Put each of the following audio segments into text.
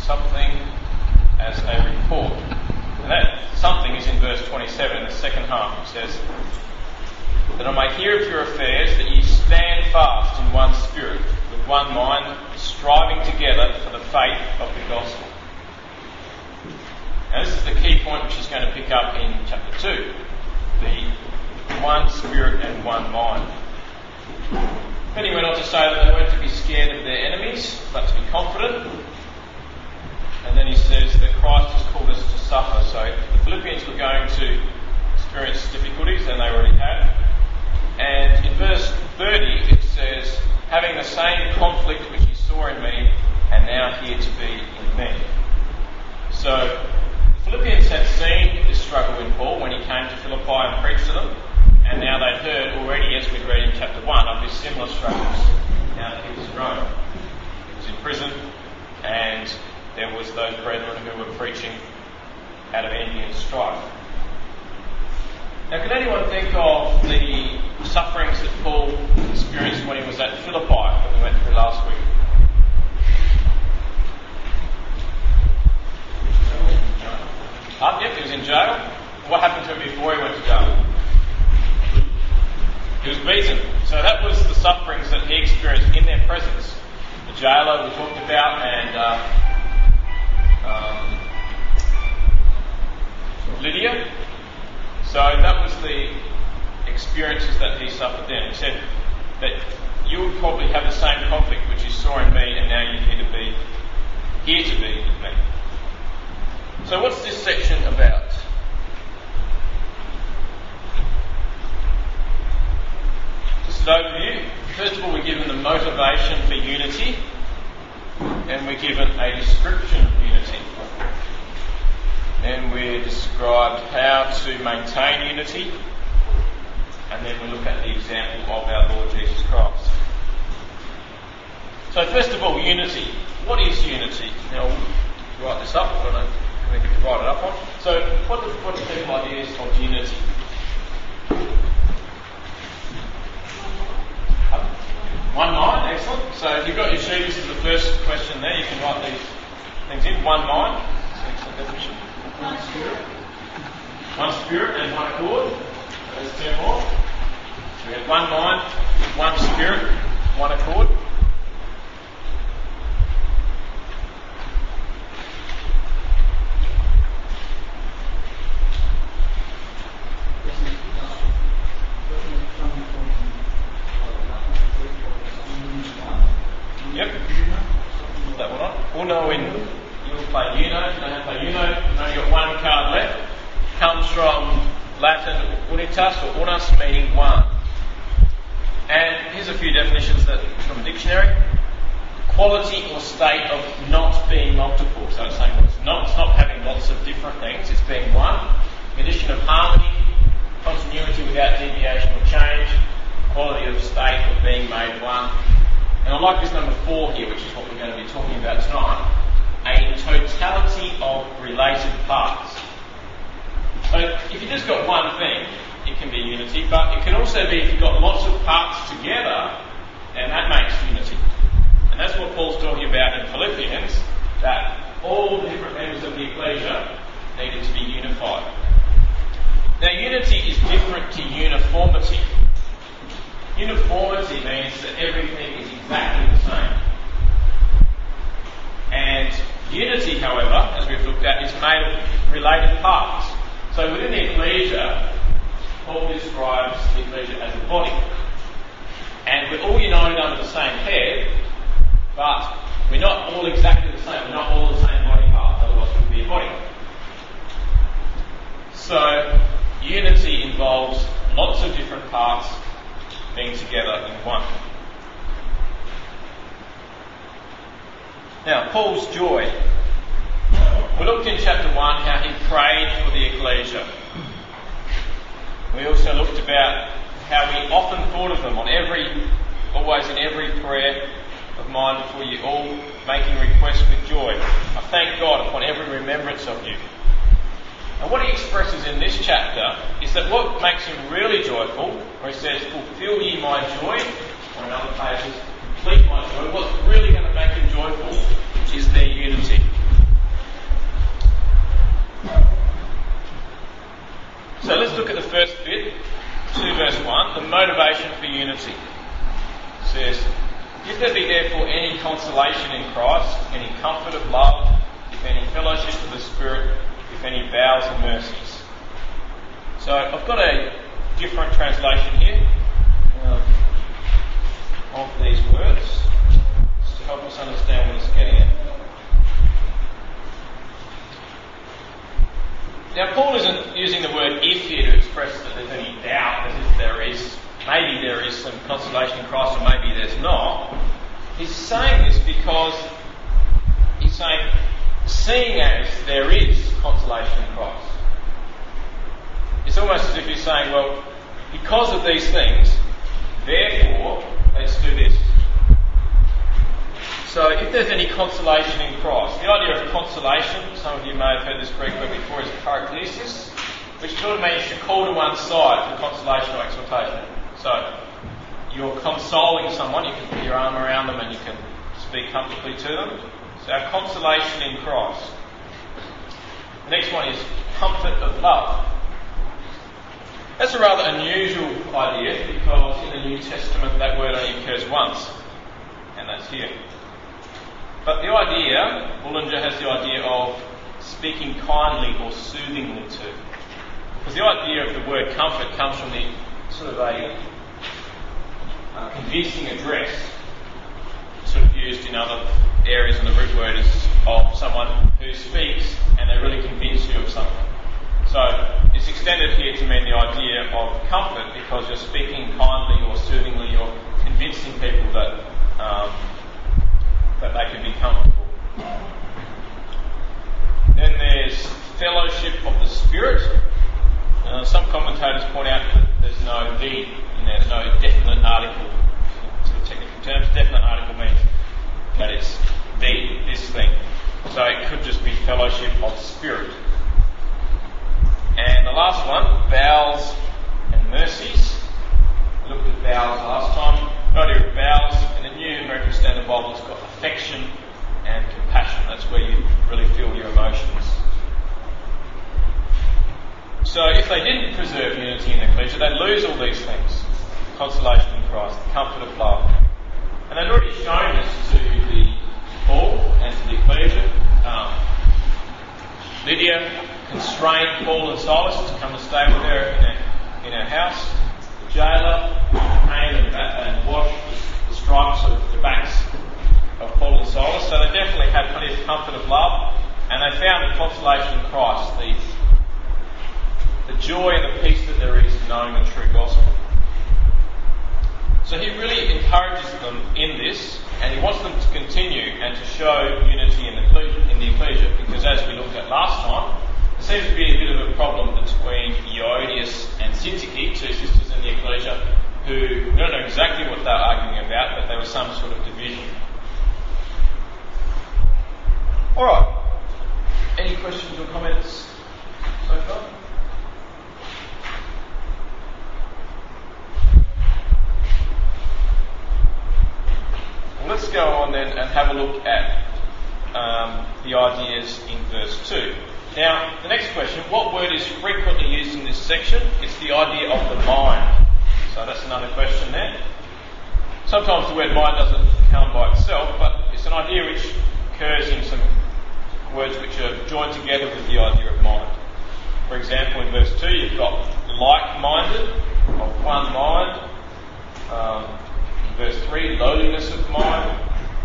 something as a report. And that something is in verse 27, in the second half. It says, that I may hear of your affairs, that ye stand fast in one spirit, with one mind, striving together for the faith of the gospel. Now this is the key point which he's going to pick up in chapter 2. The one spirit and one mind. Then he went on to say that they weren't to be scared of their enemies, but to be confident. And then he says that Christ has called us to suffer. So the Philippians were going to experience difficulties, and they already had. And in verse 30 it says, having the same conflict which he saw in me, and now here to be in me. So the Philippians had seen this struggle in Paul when he came to Philippi and preached to them, and now they'd heard already, as we'd read in chapter 1, of his similar struggles now that he was in Rome. He was in prison, and there was those brethren who were preaching out of envy and strife. Now, can anyone think of the sufferings that Paul experienced when he was at Philippi that we went through last week? Yep, he was in jail. What happened to him before he went to jail? He was beaten. So that was the sufferings that he experienced in their presence. The jailer we talked about, and Lydia. So that was the experiences that he suffered then. He said that you would probably have the same conflict which you saw in me, and now you're here to be with me. So what's this section about? Just an overview. First of all, we're given the motivation for unity, and we're given a description of unity. Then we're described how to maintain unity, and then we look at the example of our Lord Jesus Christ. So first of all, unity. What is unity? Now, we'll write this up. I don't know if we can write it up on. So what are people ideas of unity? One mind, excellent. So if you've got your sheet, this is the first question there. You can write these things in. One mind. Excellent definition. One spirit and one accord. There's two more. So we have one mind, one spirit, one accord. Yep. That one on. Uno in. You'll play Uno. If you don't have to play Uno, you've only got one card left. Comes from Latin unitas or unus, meaning one. And here's a few definitions from a dictionary. Quality or state of not being multiple. So it's saying it's not having lots of different things, it's being one. Condition of harmony, continuity without deviation or change, quality of state of being made one. And I like this number 4 here, which is what we're going to be talking about tonight. A totality of related parts. So if you've just got one thing, it can be unity, but it can also be if you've got lots of parts together, and that makes unity. And that's what Paul's talking about in Philippians, that all the different members of the ecclesia needed to be unified. Now, unity is different to uniformity. Uniformity means that everything is exactly the same. And unity, however, as we've looked at, is made of related parts. So within the ecclesia, Paul describes the ecclesia as a body. And we're all united under the same head, but we're not all exactly the same. We're not all the same body parts, otherwise it would be a body. So unity involves lots of different parts being together in one. Now, Paul's joy. We looked in chapter 1 how he prayed for the ecclesia. We also looked about how we often thought of them always in every prayer of mine before you, all making requests with joy. I thank God upon every remembrance of you. And what he expresses in this chapter is that what makes him really joyful, where he says, fulfill ye my joy, or in other places, complete my joy, what's really going to make him joyful is their unity. unity. It says, if there be therefore any consolation in Christ, any comfort of love, if any fellowship of the Spirit, if any vows and mercies. So I've got a different translation here of these words just to help us understand what it's getting at. Now, Paul isn't using the word if here to express that there's any doubt, as if maybe there is some consolation in Christ or maybe there's not. He's saying this because he's saying, seeing as there is consolation in Christ. It's almost as if he's saying, well, because of these things, therefore, let's do this. So if there's any consolation in Christ, the idea of consolation, some of you may have heard this Greek word before, is paraklesis, which sort of means to call to one side for consolation or exhortation. So you're consoling someone, you can put your arm around them and you can speak comfortably to them. So our consolation in Christ. The next one is comfort of love. That's a rather unusual idea because in the New Testament that word only occurs once, and that's here. But the idea, Bullinger has the idea of speaking kindly or soothingly to. Because the idea of the word comfort comes from the sort of a convincing address, sort of used in other areas in the root word is of someone who speaks and they really convince you of something. So it's extended here to mean the idea of comfort because you're speaking kindly or soothingly, you're convincing people that they can be comfortable. Then there's fellowship of the Spirit. Some commentators point out that there's no "the" in there, there's no definite article. Sort of technical terms, definite article means that it's this thing. So it could just be fellowship of Spirit. And the last one, vows and mercies. We looked at vows last time. The idea of vows in the New American Standard Bible has got affection and compassion. That's where you really feel your emotions. So if they didn't preserve unity in the ecclesia, they'd lose all these things. Consolation in Christ, the comfort of love. And they'd already shown this to the Paul and to the ecclesia. Lydia constrained Paul and Silas to come and stay with her in her house. The jailer came and washed the stripes of the backs of Paul and Silas. So they definitely had plenty of comfort of love, and they found the consolation in Christ, the joy and the peace that there is in knowing the true gospel. So he really encourages them in this, and he wants them to continue and to show unity in the ecclesia, because as we looked at last time, there seems to be a bit of a problem between Euodias and Syntyche, two sisters in the ecclesia, who we don't know exactly what they're arguing about, but there was some sort of division. Alright, any questions or comments so far? Let's go on then and have a look at the ideas in verse 2. Now, the next question, what word is frequently used in this section? It's the idea of the mind. So that's another question there. Sometimes the word mind doesn't come by itself, but it's an idea which occurs in some words which are joined together with the idea of mind. For example, in verse 2 you've got like-minded, of one mind. Verse 3, lowliness of mind.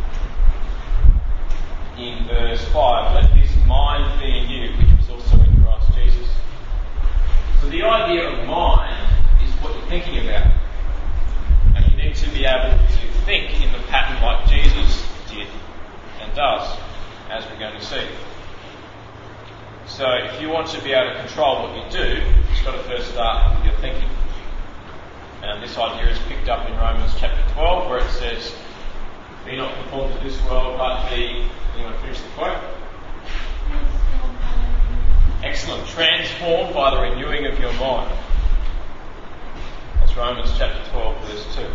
In verse 5, let this mind be in you, which was also in Christ Jesus. So the idea of mind is what you're thinking about. And you need to be able to think in the pattern like Jesus did and does, as we're going to see. So if you want to be able to control what you do, you've got to first start with your thinking. And this idea is picked up in Romans chapter 12, where it says, be not conformed to this world, but be... Anyone finish the quote? Excellent. Transformed by the renewing of your mind. That's Romans chapter 12, verse 2.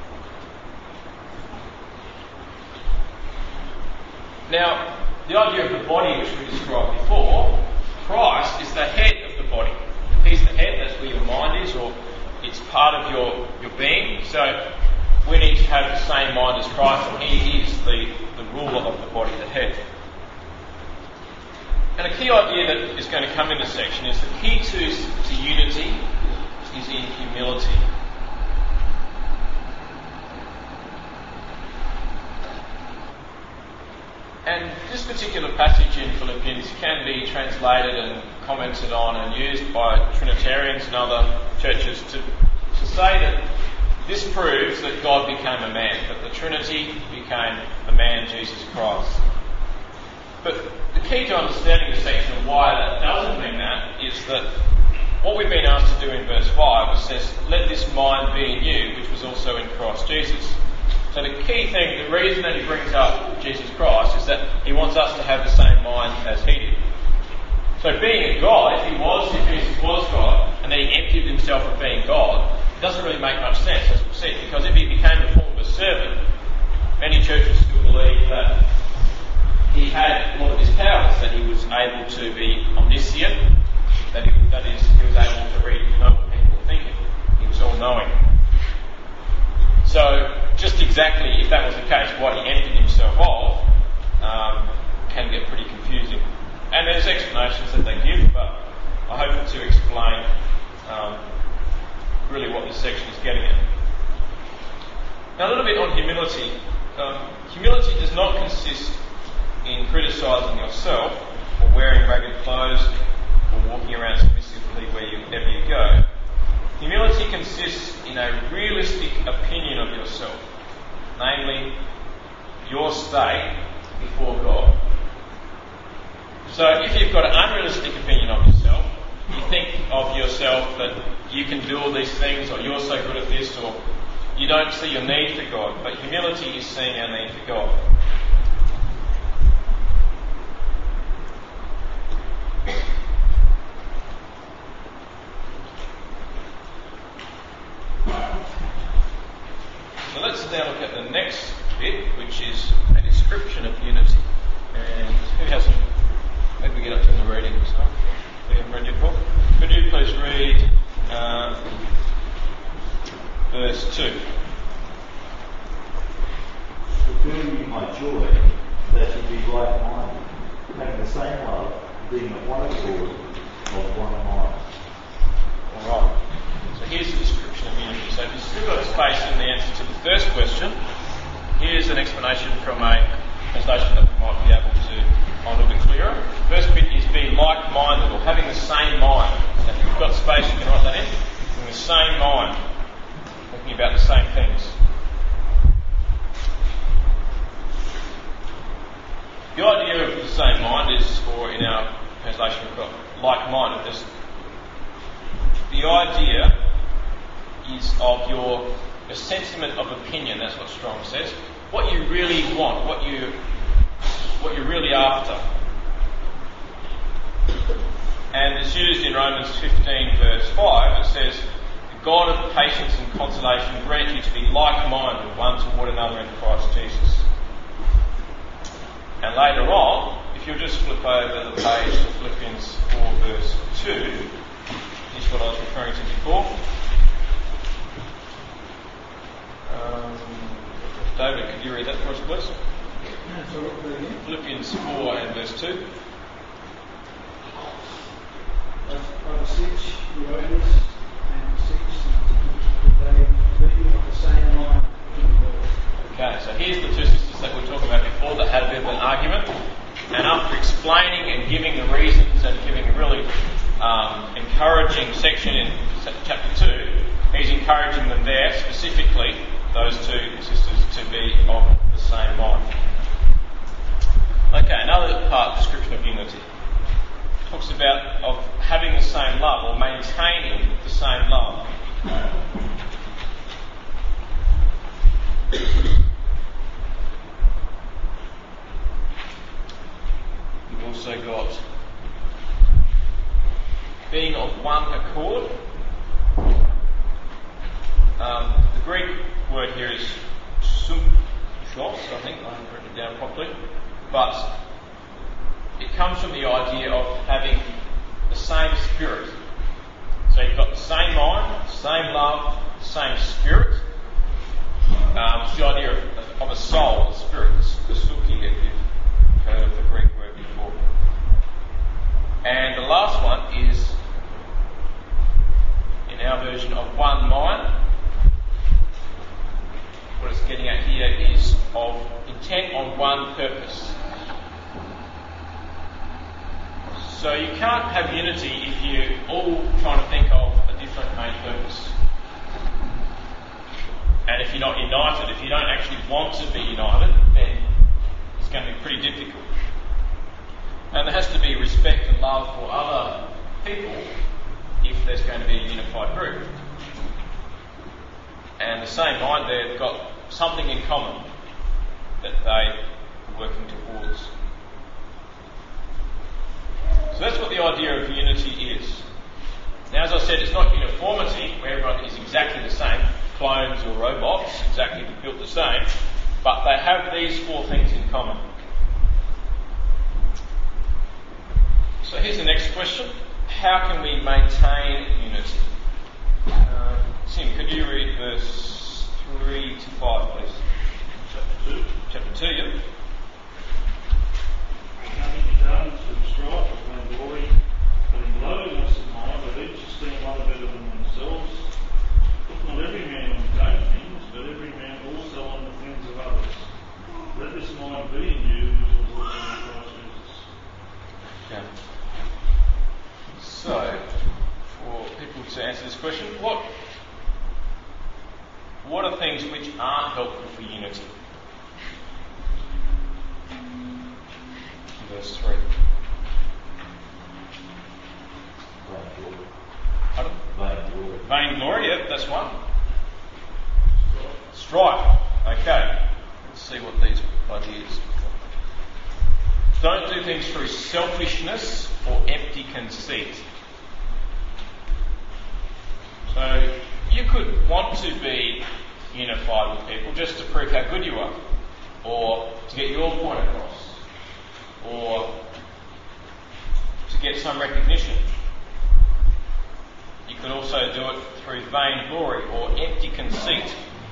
Now, the idea of the body, which we described before, Christ is the head of the body. He's the head, that's where your mind is, or it's part of your being. So we need to have the same mind as Christ, and He is the ruler of the body, the head. And a key idea that is going to come in this section is the key to unity is in humility. And this particular passage in Philippians can be translated and commented on and used by Trinitarians and other churches to say that this proves that God became a man, that the Trinity became a man, Jesus Christ. But the key to understanding this section of why that doesn't mean that is that what we've been asked to do in verse 5 says, let this mind be in you, which was also in Christ Jesus. So the key thing, the reason that he brings up Jesus Christ is that he wants us to have the same mind as he did. So being a God, if Jesus was God, and then he emptied himself of being God, it doesn't really make much sense, as we've seen, because if he became the form of a servant, many churches still believe that he had a lot of his powers, that he was able to be omniscient, that is, he was able to read and know what people were thinking. He was all-knowing. So, just exactly, if that was the case, what he emptied himself of can get pretty confusing. And there's explanations that they give, but I hope to explain really what this section is getting at. Now, a little bit on humility. Humility does not consist in criticising yourself, or wearing ragged clothes, or walking around submissively wherever you go. Humility consists in a realistic opinion of yourself, namely, your state before God. So if you've got an unrealistic opinion of yourself, you think of yourself that you can do all these things, or you're so good at this, or you don't see your need for God. But humility is seeing our need for God. So let's now look at the next bit, which is a description of unity. And who hasn't? Maybe we get up to the reading. So we haven't read it before. Could you please read verse 2? Fulfill you my joy, that you be like-minded, having the same love, being of one accord, of one mind. Alright. So here's the description of unity. So if you've still got space in the answer to the first question, here's an explanation from a translation that we might be able to find a little bit clearer. The first bit is being like-minded, or having the same mind. So if you've got space, you can write that in. Having the same mind. Talking about the same things. The idea of the same mind is, or in our translation we've got like-minded. The idea is of your sentiment of opinion. That's what Strong says. What you really want, what you're really after. And it's used in Romans 15 verse 5. It says, the God of patience and consolation grant you to be like-minded one toward another in Christ Jesus. And later on, if you'll just flip over the page to Philippians 4 verse 2, is what I was referring to before. David, could you read that for us, please? Philippians 4 and verse 2. I beseech you, brothers, and beseech that they be of the same mind in the Lord. Okay, so here's the two sisters that we were talking about before that had a bit of an argument. And after explaining and giving the reasons and giving a really encouraging section in chapter 2, he's encouraging them there, specifically, those two sisters, to be of the same mind. Okay, another part, description of unity. Talks about of having the same love, or maintaining the same love. You've also got being of one accord. The Greek word here is symbios, I think, I haven't written it down properly, but it comes from the idea of having the same spirit. So you've got the same mind, same love, same spirit. It's the idea of a soul, a spirit, the suki, if you've heard of the Greek word before. And the last one is, in our version, of one mind. What it's getting at here is of intent on one purpose. So you can't have unity if you're all trying to think of a different main purpose. And if you're not united, if you don't actually want to be united, then it's going to be pretty difficult. And there has to be respect and love for other people if there's going to be a unified group. And the same mind, they've got something in common that they are working towards. So that's what the idea of unity is. Now, as I said, it's not uniformity, where everyone is exactly the same, clones or robots, exactly built the same, but they have these four things in common. So here's the next question. How can we maintain unity? Tim, could you read verse 3 to 5, please? Chapter 2. Chapter 2, yep. Nothing be done to strife or vain glory, but in lowliness of mind, let each esteem one better than themselves. Look not every man on his own things, but every man also on the things of others. Let this mind be in you, which was also in Christ Jesus. Okay. So, for people to answer this question, what are things which aren't helpful for unity? Verse 3. Vainglory. Pardon? Vainglory. Vainglory, yep, that's one. Strife. Okay. Let's see what these ideas are. Don't do things through selfishness or empty conceit. So, you could want to be unified with people just to prove how good you are, or to get your point across, or to get some recognition. You could also do it through vain glory or empty conceit.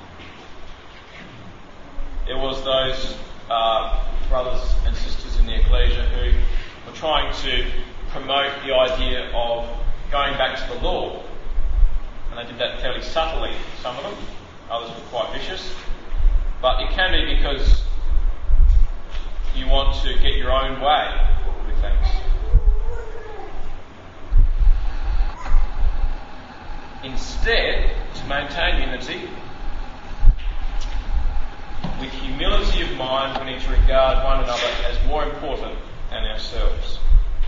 There was those brothers and sisters in the ecclesia who were trying to promote the idea of going back to the law. And they did that fairly subtly, some of them. Others were quite vicious. But it can be because you want to get your own way with things. Instead, to maintain unity, with humility of mind, we need to regard one another as more important than ourselves.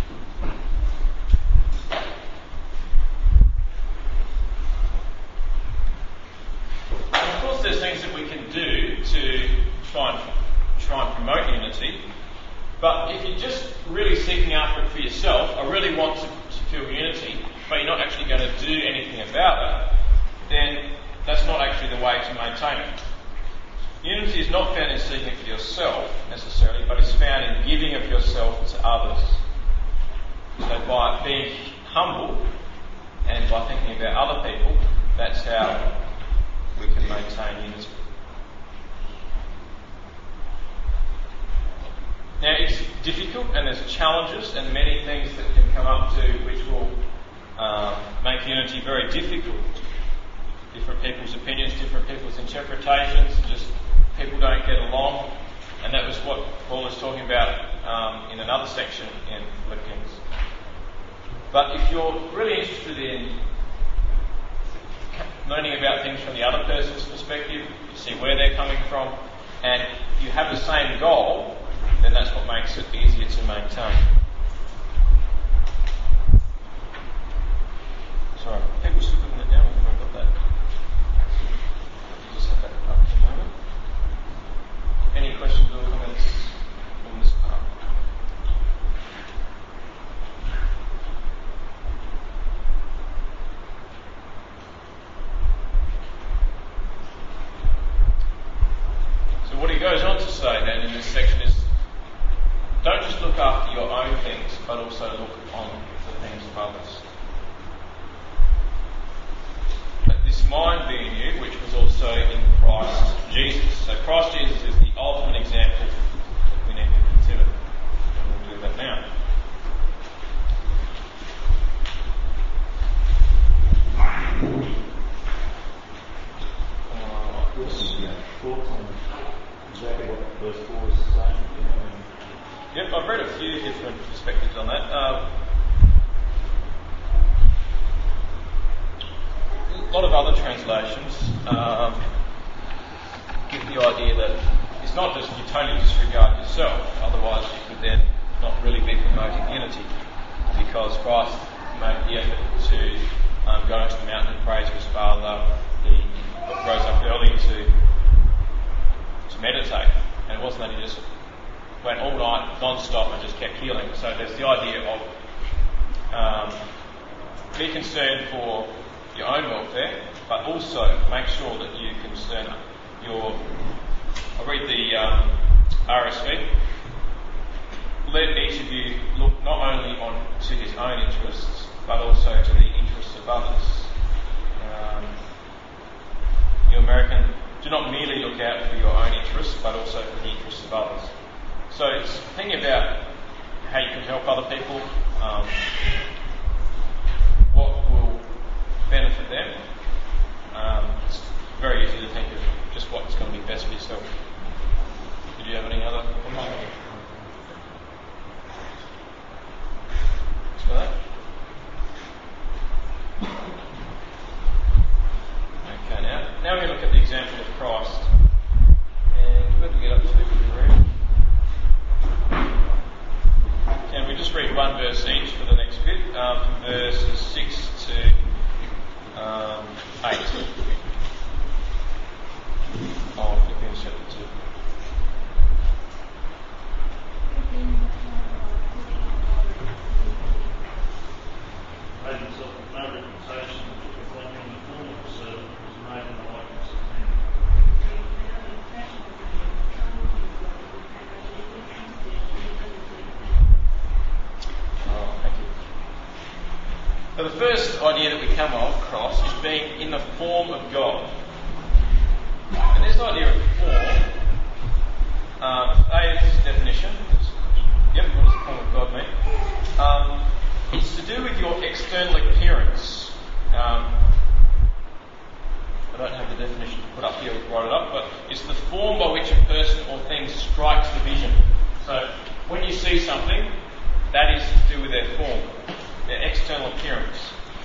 And of course, there's things that we can do to try and promote unity. But if you're just really seeking after it for yourself, I really want to feel unity, but you're not actually going to do anything about it, then that's not actually the way to maintain it. Unity is not found in seeking it for yourself necessarily, but is found in giving of yourself to others. So by being humble and by thinking about other people, that's how we can maintain unity. Now, it's difficult and there's challenges and many things that can come up to which will make unity very difficult. Different people's opinions, different people's interpretations, just people don't get along. And that was what Paul was talking about in another section in Philippians. But if you're really interested in learning about things from the other person's perspective, you see where they're coming from, and you have the same goal, then that's what makes it easier to maintain. Sorry, people still putting it down. I think I've got that. Just have that up for a moment. Any questions or comments on this part? So what he goes on to say then in this section is, don't just look after your own things, but also look on the things of others. This mind be in you, which was also in Christ Jesus. So Christ Jesus is the ultimate example that we need to consider. And we'll do that now. Thoughts on exactly what verse 4 is saying? Yep, I've read a few different perspectives on that. A lot of other translations give the idea that it's not just you totally disregard yourself, otherwise you could then not really be promoting unity, because Christ made the effort to go into the mountain and pray to his Father. He rose up early to meditate, and it wasn't that he just went all night non-stop and just kept healing. So there's the idea of be concerned for your own welfare, but also make sure that you concern I'll read the RSV. Let each of you look not only to his own interests, but also to the interests of others. New American, do not merely look out for your own interests, but also for the interests of others. So it's thinking about how you can help other people, what will benefit them. It's very easy to think of just what's going to be best for yourself. Did you have any other comments? For that? Okay, now we're going to look at the example of Christ. And where do we get up to with the read? Can we just read one verse each for the next bit, from verses 6 to 8? I'll flip in chapter 2. Made himself of no reputation, and took upon him the form of a servant, was made in the likeness of men. Thank you. So the first idea that we come across is being in the form of God. And this idea of form, Dave's definition, what does the form of God mean? It's to do with your external appearance. I don't have the definition to put up here, we'll write it up, but it's the form by which a person or thing strikes the vision. So when you see something, that is to do with their form, their external appearance.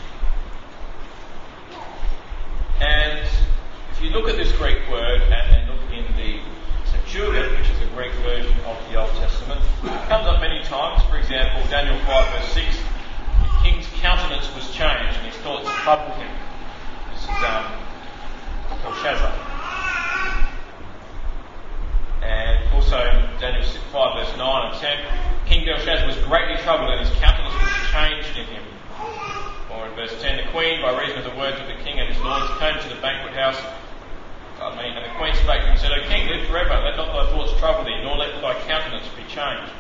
And if you look at this Greek word and then look in the Septuagint, which is a Greek version of the Old Testament, it comes up many times. For example, Daniel 5 verse 6, the king's countenance was changed and his thoughts troubled him. This is Belshazzar. And also in Daniel 5 verse 9 and 10, King Belshazzar was greatly troubled and his countenance was changed in him. Or in verse 10, the queen, by reason of the words of the king and his lords, came to the banquet house. And the queen spake to him and said, O king, live forever, let not thy thoughts trouble thee, nor let thy countenance be changed.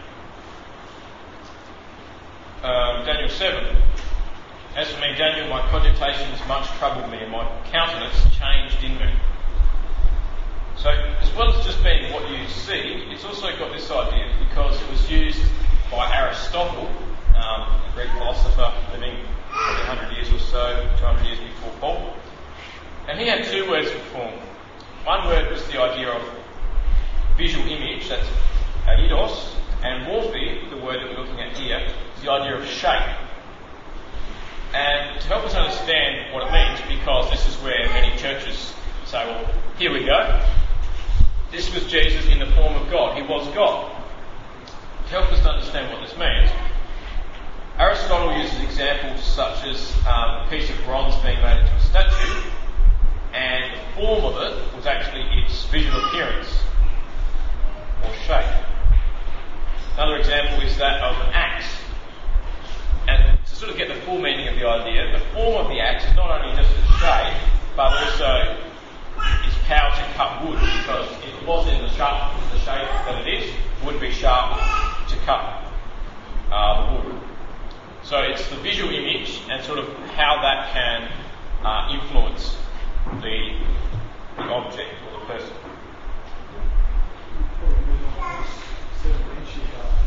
Daniel 7. As for me, Daniel, my cogitations much troubled me, and my countenance changed in me. So, as well as just being what you see, it's also got this idea, because it was used by Aristotle, a Greek philosopher living 100 years or so, 200 years before Paul. And he had two words for form. One word was the idea of visual image, that's eidos, and morphe, the word that we're looking at here, is the idea of shape. And to help us understand what it means, because this is where many churches say, well, here we go. This was Jesus in the form of God. He was God. To help us understand what this means, Aristotle uses examples such as a piece of bronze being made into a statue, and the form of it was actually its visual appearance or shape. Another example is that of an axe. And to sort of get the full meaning of the idea, the form of the axe is not only just its shape, but also its power to cut wood, because if it was in the shape that it is, it would be sharp to cut the wood. So it's the visual image and sort of how that can influence the object or the person. Probably move on to this 7th issue,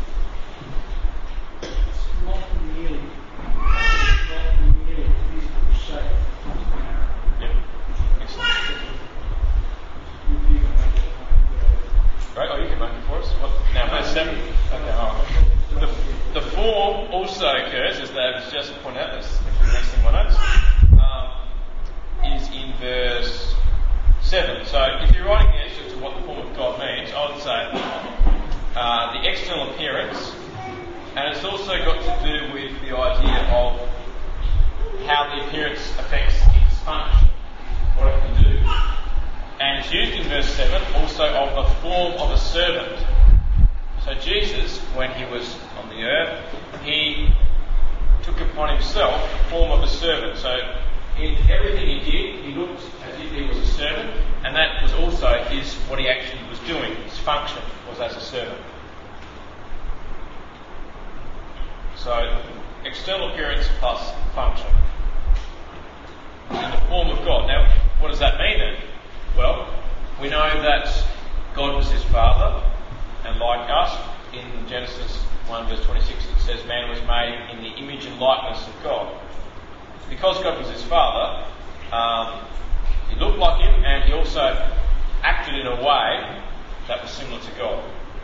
but it's not nearly physical shape. Yep. Excellent. You can make it. Great. Oh, you can make it for us. What? Now, verse 7. Okay, all right. The form also occurs, as David's just pointed out, that's the next thing I noticed, is in verse 7. So if you're writing the answer to what the form of God means, I would say the external appearance, and it's also got to do with the idea of how the appearance affects its function, what it can do. And it's used in verse 7 also of the form of a servant. So Jesus, when he was on the earth, he took upon himself the form of a servant. So in everything he did, he looked as if he was a servant, and that was also what he actually was doing. His function was as a servant. So external appearance plus function in the form of God. Now, what does that mean then? Well, we know that God was his father, and like us, in Genesis 1 verse 26 it says man was made in the image and likeness of God. Because God was his father, he looked like him, and he also acted in a way that was similar to God.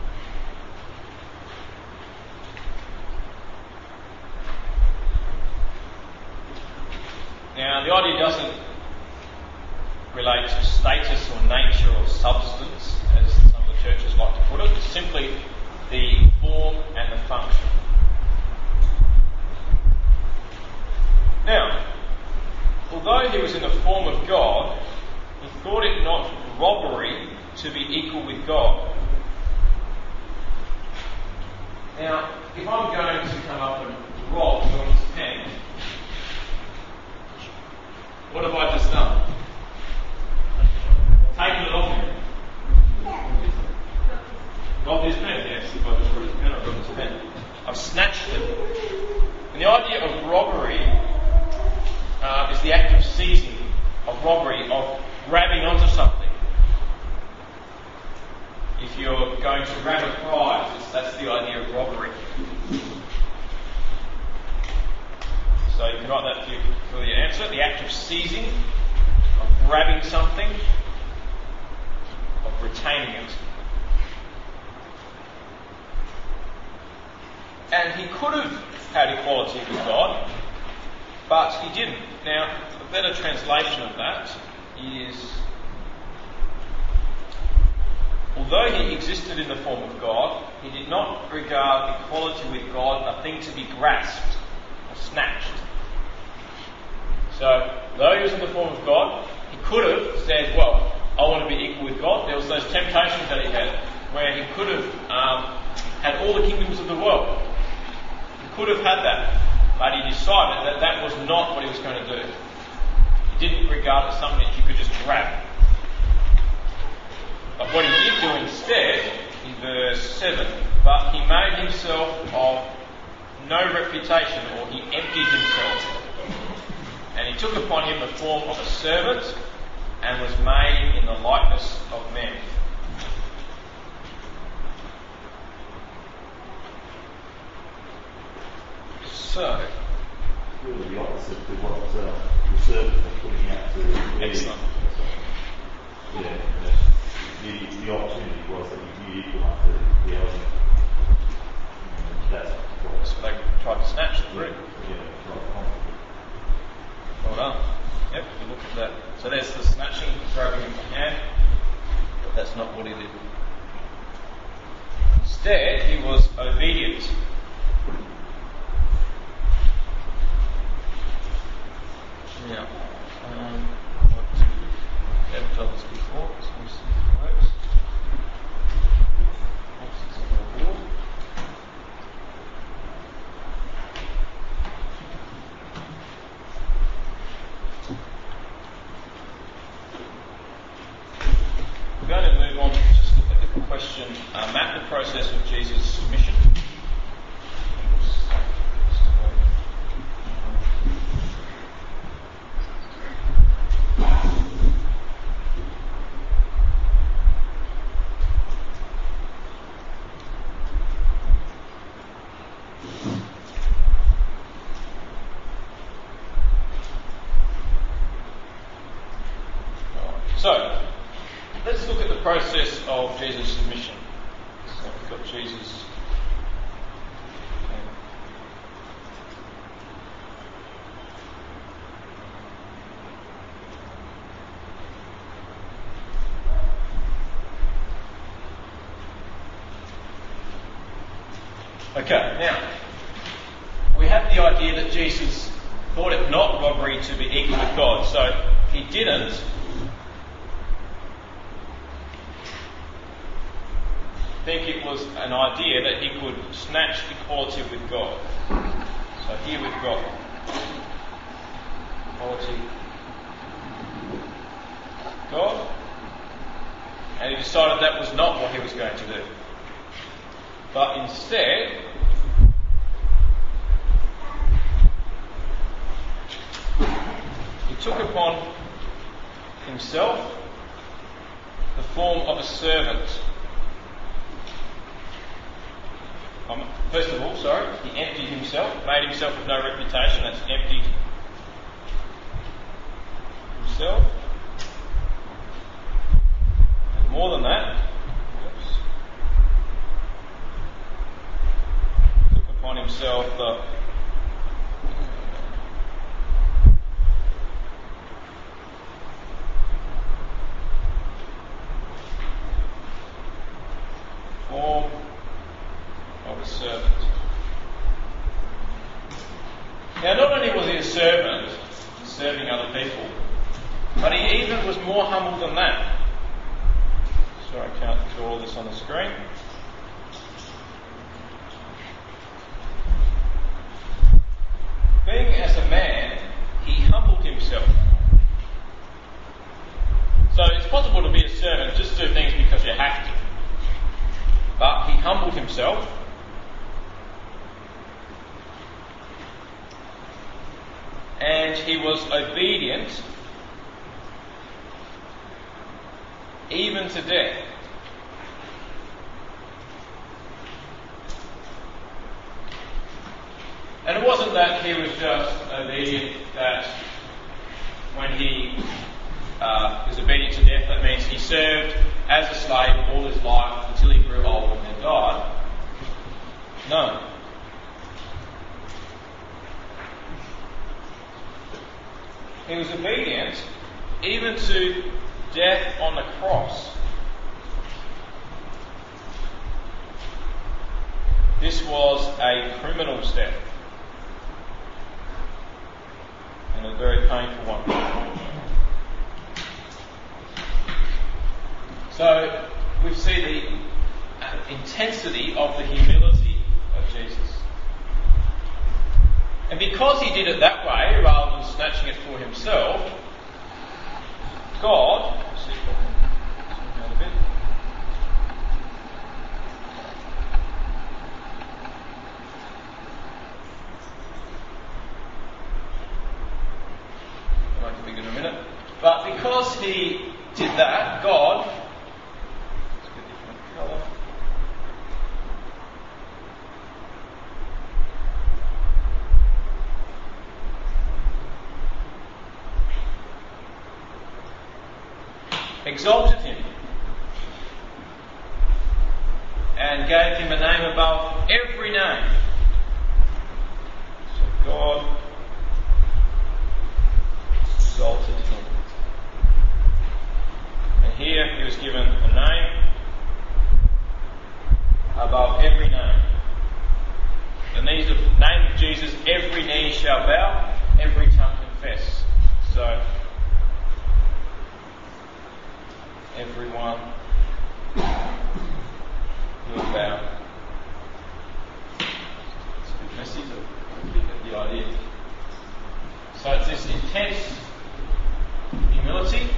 Now, the idea doesn't relate to status or nature or substance, as some of the churches like to put it. It's simply the form and the function. Now, although he was in the form of God, he thought it not robbery to be equal with God. Now, if I'm going to come up and rob John's pen, what have I just done? Taken it off him. Robbed his pen, yes. If I just put his pen, I've robbed his pen. I've snatched it. And the idea of robbery is the act of seizing, of robbery, of grabbing onto something. If you're going to grab a prize, that's the idea of robbery. So you can write that for your answer. The act of seizing, of grabbing something, of retaining it. And he could have had equality with God, but he didn't. Now, a better translation of that is, although he existed in the form of God, he did not regard equality with God a thing to be grasped or snatched. So, though he was in the form of God, he could have said, well, I want to be equal with God. There was those temptations that he had, where he could have had all the kingdoms of the world. He could have had that, but he decided that that was not what he was going to do. He didn't regard it as something that you could just grab. But what he did do instead, in verse 7, but he made himself of no reputation, or he emptied himself. And he took upon him the form of a servant, and was made in the likeness of men. So, really the opposite to what the servant was putting out to. Excellent. Yeah, the opportunity was that he viewed equal unto the elder. That's what. So they tried to snatch it through. Yeah, right. Well done. Yep, you look at that. So there's the snatching, grabbing in the hand, but that's not what he did. Instead, he was obedient. Now, I've done this before, so we'll see if it works. Options on our board. We're going to move on to just look at the question, map the process of Jesus' mission. process of Jesus' submission. So we've got Jesus. Okay, now, we have the idea that Jesus thought it not robbery to be equal with God, so he didn't think it was an idea that he could snatch equality with God. So here we've got equality with God, and he decided that was not what he was going to do. But instead, he took upon himself the form of a servant. First of all, he emptied himself, made himself of no reputation, that's emptied himself. And more than that, took upon himself the form of a servant. Now, not only was he a servant, serving other people, but he even was more humble than that. Sorry, I can't draw all this on the screen. Being as a man, he humbled himself. So it's possible to be a servant, just do things because you have to. But he humbled himself. And he was obedient even to death. And it wasn't that he was just obedient, that when he was obedient to death, that means he served as a slave all his life until he grew old and then died. No. He was obedient even to death on the cross. This was a criminal step, and a very painful one. So we see the intensity of the humility of Jesus. And because he did it that way, rather than snatching it for himself, God, let's see if I can zoom out a bit. I might be good in a minute. But because he did that, God, let's get a different colour. Exalted him and gave him a name above every name. So God exalted him. And here he was given a name above every name. The name of Jesus, every knee shall bow, every tongue confess. So everyone will bow. It's a bit messy, but you get the idea. So it's this intense humility,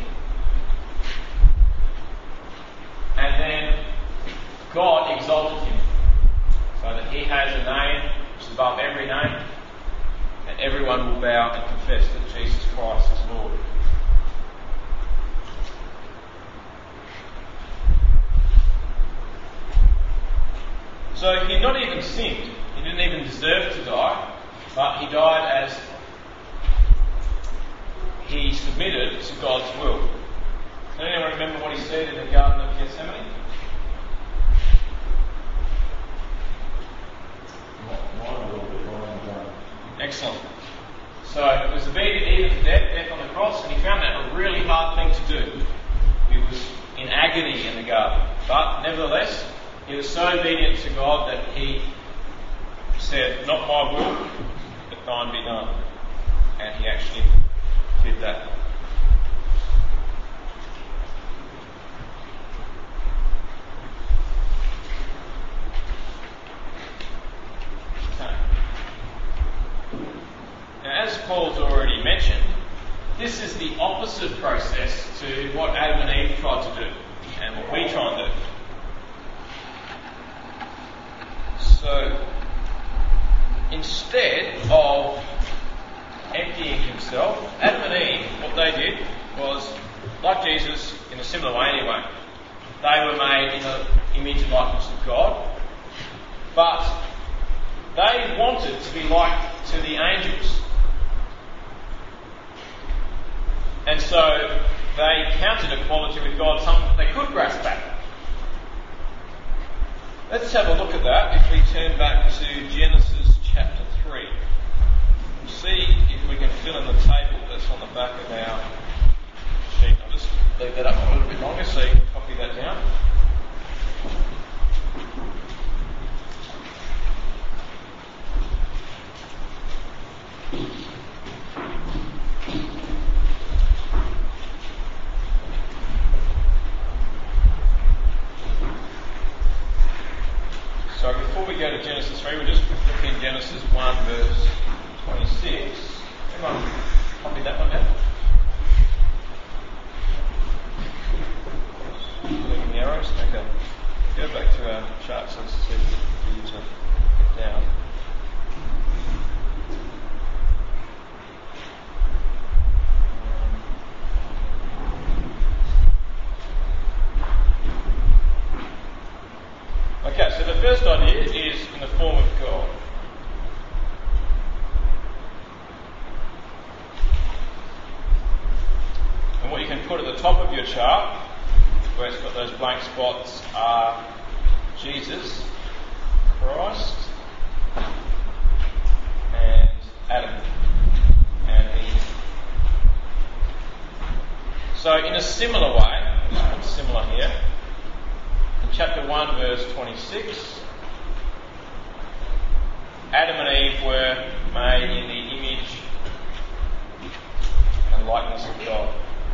and then God exalted him so that he has a name which is above every name, and everyone will bow and confess that Jesus Christ is Lord. So he not even sinned. He didn't even deserve to die, but he died as he submitted to God's will. Does anyone remember what he said in the Garden of Gethsemane? Excellent. So it was even to death on the cross, and he found that a really hard thing to do. He was in agony in the garden. But nevertheless, he was so obedient to God that he said, "Not my will, but thine be done." And he actually did that. Okay. Now, as Paul's already mentioned, this is the opposite process to what Adam and Eve tried to do and what we try and do. So, instead of emptying himself, Adam and Eve, what they did was, like Jesus, in a similar way anyway, they were made in the image and likeness of God, but they wanted to be like to the angels. And so they counted equality with God something they could grasp at. Let's have a look at that if we turn back to Genesis chapter 3. See if we can fill in the table that's on the back of our sheet. I'll just leave that up a little bit longer so you can copy that down. So before we go to Genesis 3, we'll just look in Genesis 1 verse 26. Everyone copy that one down? Clicking the arrows? Okay. Go back to our charts and see for you to put down. Okay, so the first idea is in the form of God. And what you can put at the top of your chart, where it's got those blank spots, are Jesus, Christ, and Adam and Eve. So in a similar way, let's put similar here, in chapter 1 verse 26, Adam and Eve were made in the image and likeness of God.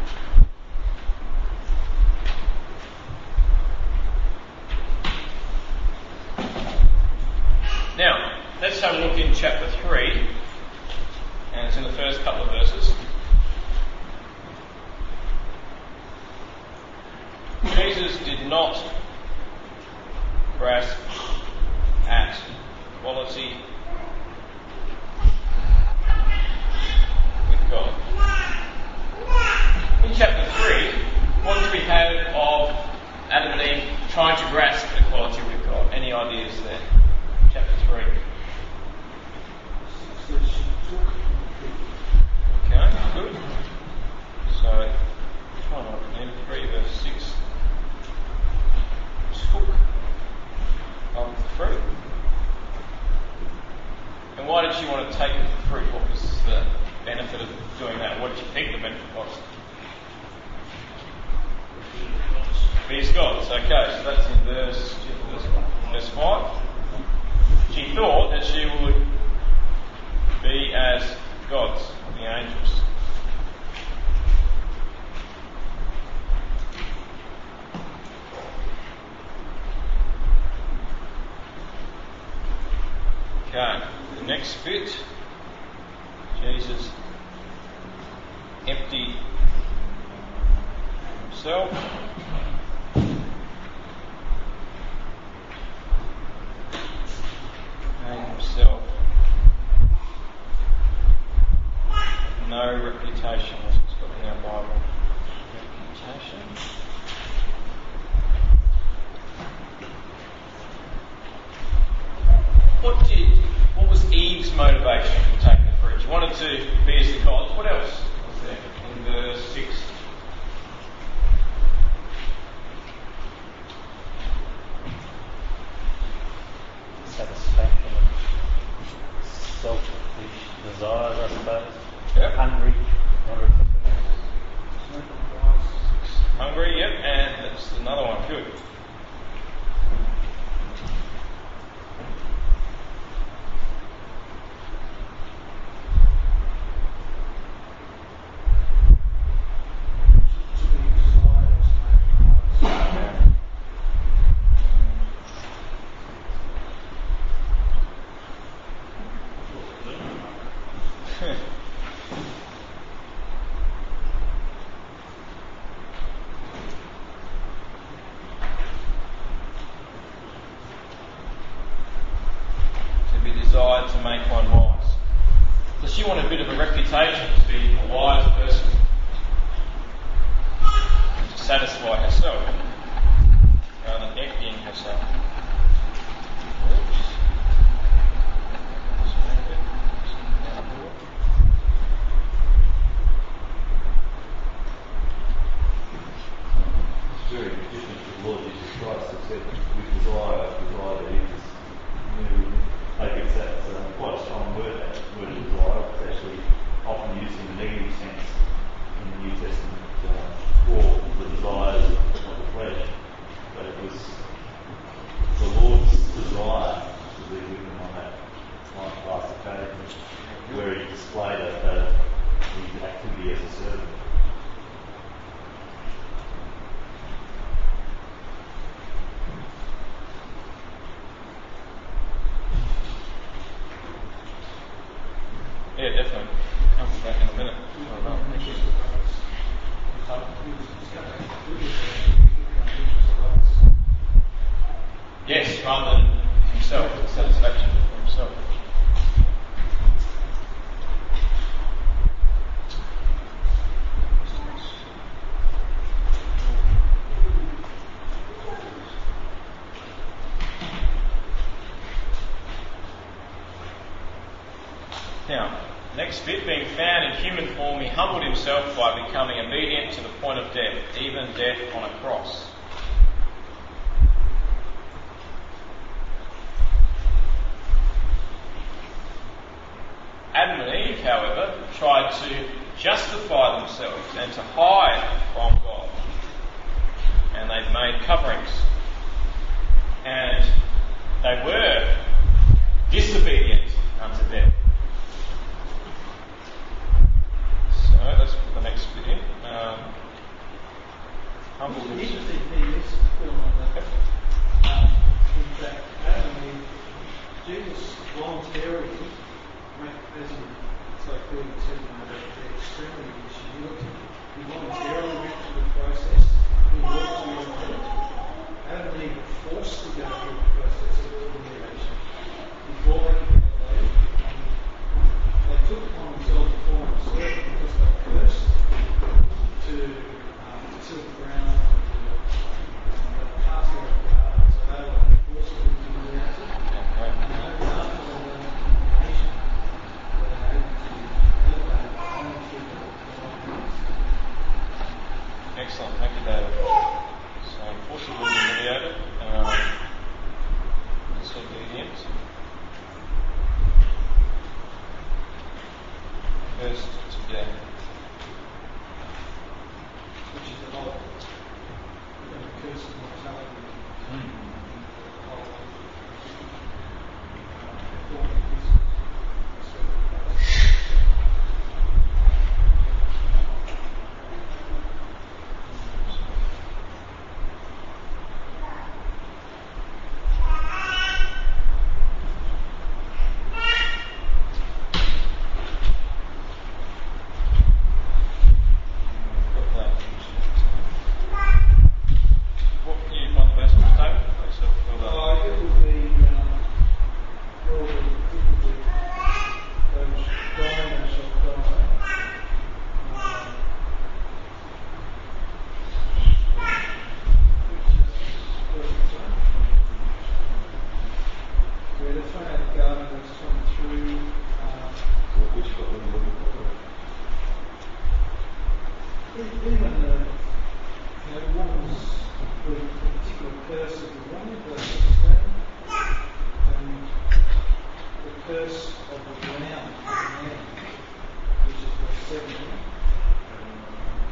Now, let's have a look in chapter 3, and it's in the first couple of verses. Jesus did not grasp at equality with God. In chapter 3, what do we have of Adam and Eve trying to grasp equality with God? Any ideas there? Chapter 3. Okay, good. So, try not to name 3 verse 6. Took of the fruit. And why did she want to take the fruit? What was the benefit of doing that? What did you think the benefit was? Please God. Okay, so that's in verse 5. She thought that she would be as gods, the angels. Okay, the next bit, Jesus emptied himself. Made himself no reputation, as it's got in our Bible. Reputation. What was Eve's motivation for taking the fruit? She wanted to be as the gods. What else was there in verse 6? selfish desires, I suppose. Yep. Hungry. Hungry, yep, and that's another one. Good. To make one wise. So she wanted a bit of a reputation to be a wise person, and to satisfy herself rather than emptying herself. It's very different to the Lord Jesus Christ who said, "We desire to eat this new." Like it's that quite a strong word, that word desire. It's actually often used in a negative sense in the New Testament for the desires of the flesh. But it was the Lord's desire to be with them on that last occasion, where he displayed his activity as a servant. Yeah, definitely. Come back in a minute. Yes, rather than himself, satisfaction for himself. Now, next bit, being found in human form, he humbled himself by becoming obedient to the point of death, even death on a cross. Adam and Eve, however, tried to justify themselves and to hide from God. And they made coverings. And they were disobedient unto death. So let's put the next bit in. Humble The himself. interesting thing is, Bill, on that, is that Adam and Eve, Jesus voluntarily, as in it's like Bill said, the extremity of his humility, he voluntarily went through the process in order to be obedient. Adam and Eve were forced to go through the process of humiliation before they could be obedient. They took upon themselves the form of servant because they were cursed to till the ground, to pass out the garden, so they were forcibly humiliated. And only after they learned humiliation were they able to elevate only through the right. Excellent, thank you, David. So, forcibly humiliated, disobedient, cursed to death. Which is the whole curse of mortality.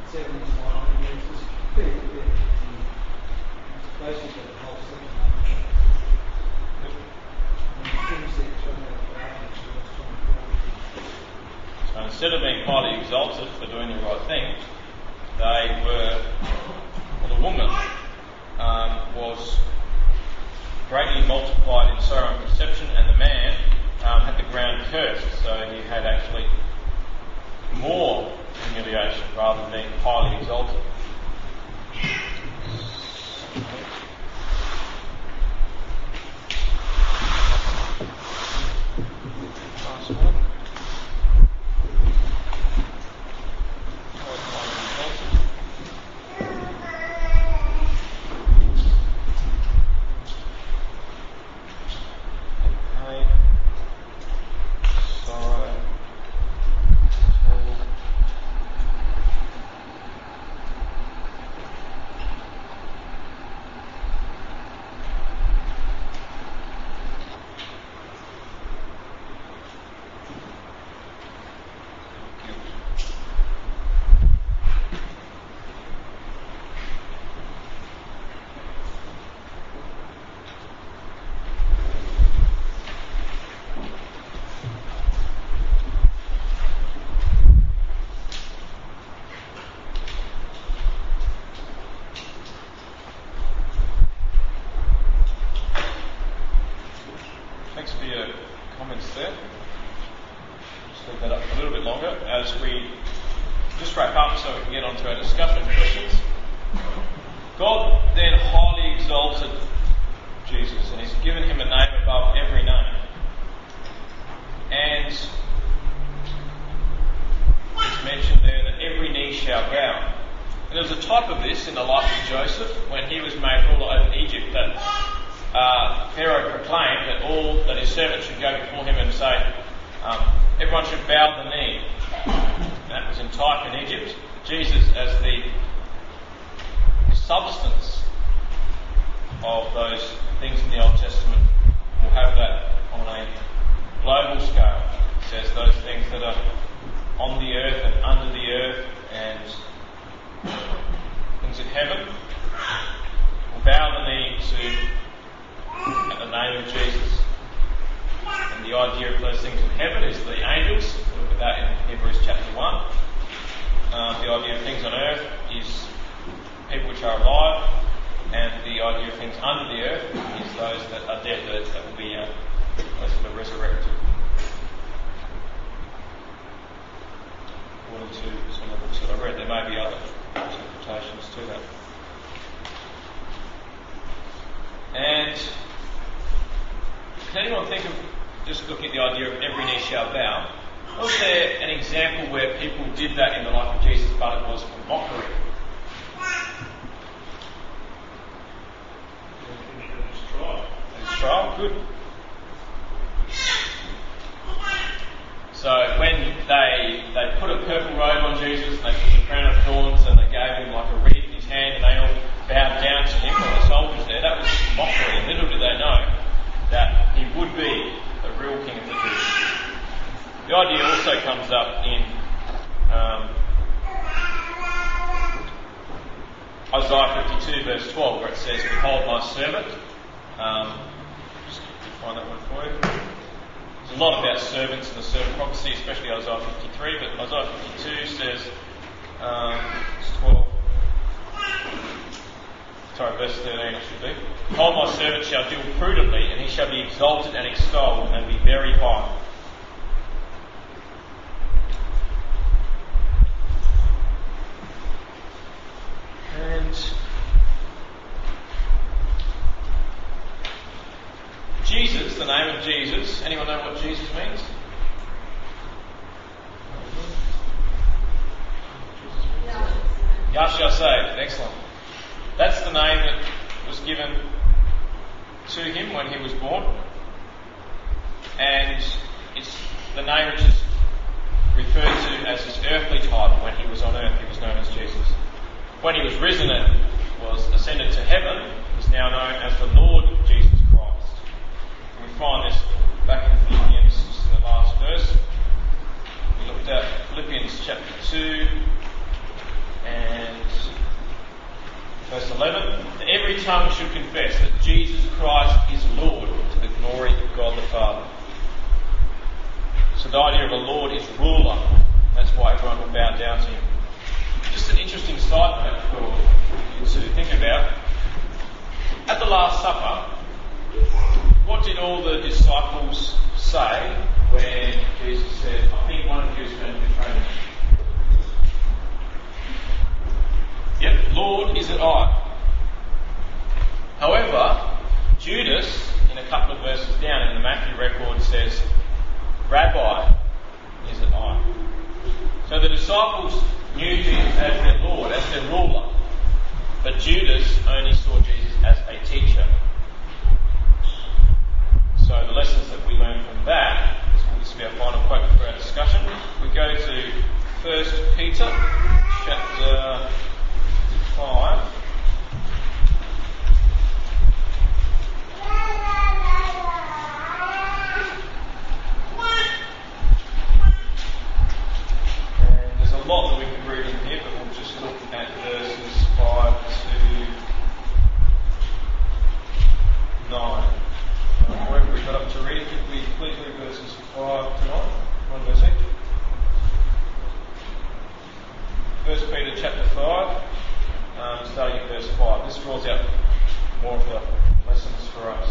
7 to 9 years is fairly big. It's basically the whole second half. And the things that turn out bad in verse 24. So instead of being highly exalted for doing the right thing, they were, well, the woman was greatly multiplied in sorrow and conception, and the man had the ground cursed. So he had actually more humiliation rather than being highly exalted. Last one. Thanks for your comments there. Just leave that up a little bit longer as we just wrap up so we can get on to our discussion questions. God then highly exalted Jesus, and He's given Him a name above every name. And it's mentioned there that every knee shall bow. And there was a type of this in the life of Joseph when he was made ruler over Egypt, that Pharaoh proclaimed that his servants should go before him and say, everyone should bow the knee. And that was in type in Egypt. Jesus, as the substance of those things in the Old Testament, will have that on a global scale. It says those things that are on the earth and under the earth and things in heaven will bow the knee to at the name of Jesus. And the idea of those things in heaven is the angels. We'll look at that in Hebrews chapter 1. The idea of things on earth is people which are alive, and the idea of things under the earth is those that are dead, that will be those that are resurrected. According to some of the books that I read, there may be other interpretations to that. And can anyone think of, just looking at the idea of every knee shall bow, was there an example where people did that in the life of Jesus, but it was for mockery? Trial, good. So when they put a purple robe on Jesus, and they put the crown of thorns, and they gave him like a reed in his hand, and they all bowed down to him, all the soldiers there, that was mockery. And little did they know that he would be the real King of the Jews. The idea also comes up in Isaiah 52 verse 12, where it says, "Behold my servant." Just find that one for you. There's a lot about servants in the servant prophecy, especially Isaiah 53, but Isaiah 52 says, 12. Verse 13 it should be. "Behold my servant shall deal prudently, and he shall be exalted and extolled, and be very high." And Jesus, the name of Jesus, anyone know what Jesus means? Yahshua saved, excellent. That's the name that was given to him when he was born. And it's the name which is referred to as his earthly title. When he was on earth, he was known as Jesus. When he was risen and was ascended to heaven, he's now known as the Lord Jesus Christ. And we find this back in Philippians, this is the last verse. We looked at Philippians chapter 2 and 11, that every tongue should confess that Jesus Christ is Lord to the glory of God the Father. So the idea of a Lord is ruler. That's why everyone will bow down to him. Just an interesting side note for you to think about. At the Last Supper, what did all the disciples say when Jesus said, I think one of you is going to betray me? Yep, Lord, is it I? However, Judas, in a couple of verses down in the Matthew record, says, Rabbi, is it I? So the disciples knew Jesus as their Lord, as their ruler, but Judas only saw Jesus as a teacher. So the lessons that we learn from that, this will be our final quote for our discussion. We go to 1 Peter chapter 5. And there's a lot that we can read in here, but we'll just look at verses 5 to 9. Wherever we got up to read, if we please read verses 5 to 9. One verse each. 1 Peter chapter 5, starting at verse 5. This draws out more of the lessons for us.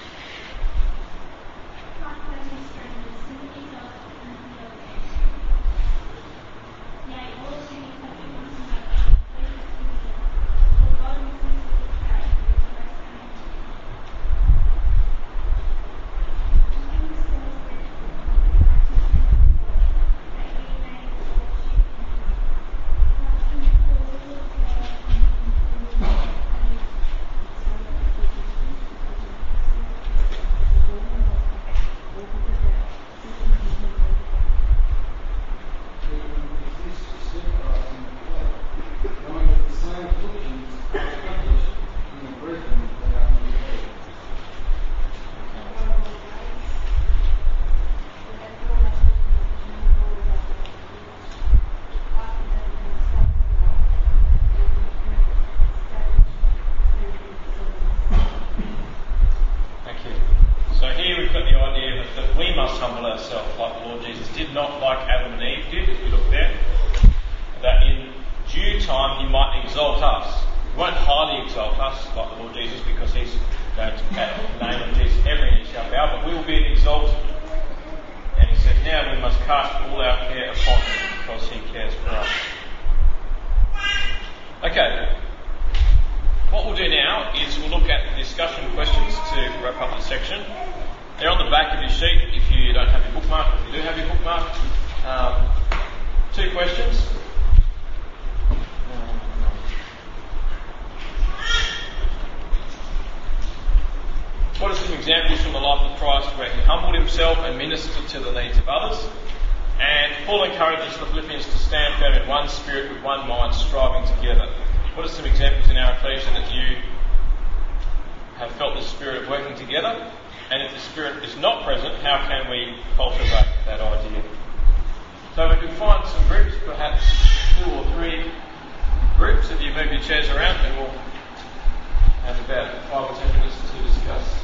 What are some examples from the life of Christ where he humbled himself and ministered to the needs of others? And Paul encourages the Philippians to stand firm in one spirit with one mind, striving together. What are some examples in our ecclesia that you have felt the Spirit working together? And if the Spirit is not present, how can we cultivate that idea? So we can find some groups, perhaps 2 or 3 groups. If you move your chairs around, then we'll have about 5 or 10 minutes to discuss.